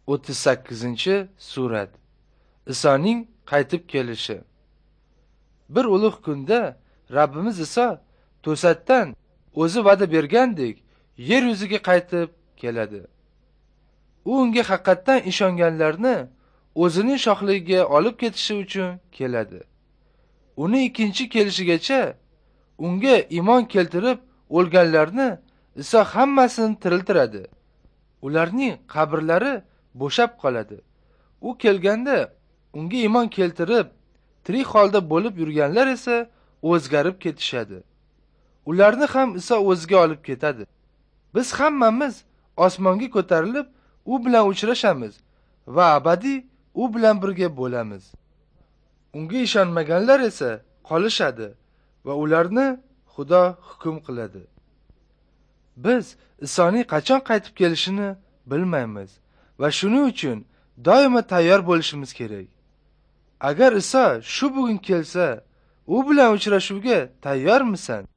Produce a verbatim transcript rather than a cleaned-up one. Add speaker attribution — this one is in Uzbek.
Speaker 1: o'ttiz sakkizinchi surat. Isoning qaytib kelishi. Bir ulug' kunda Rabbimiz Iso to'satdan o'zi va'da bergandek yer yuziga qaytib keladi. U unga haqiqatdan ishonganlarni o'zining shohligiga olib ketishi uchun keladi. Uni ikkinchi kelishigacha unga iymon keltirib o'lganlarni Iso hammasini tiriltiradi. Ularning qabrlari bo'shab qoladi. U kelganda unga iymon keltirib tirik holda bo'lib yurganlar esa o'zgarib ketishadi. Ularni ham Iso o'ziga olib ketadi. Biz hammamiz osmonga ko'tarilib u bilan uchrashamiz va abadiy u bilan birga bo'lamiz. Unga ishonmaganlar esa qolishadi va ularni Xudo hukm qiladi. Biz Isoning qachon qaytib kelishini bilmaymiz va shuning uchun doimo tayyor bo'lishimiz kerak. Agar Iso shu bugun kelsa, u bilan uchrashuvga tayyormisan?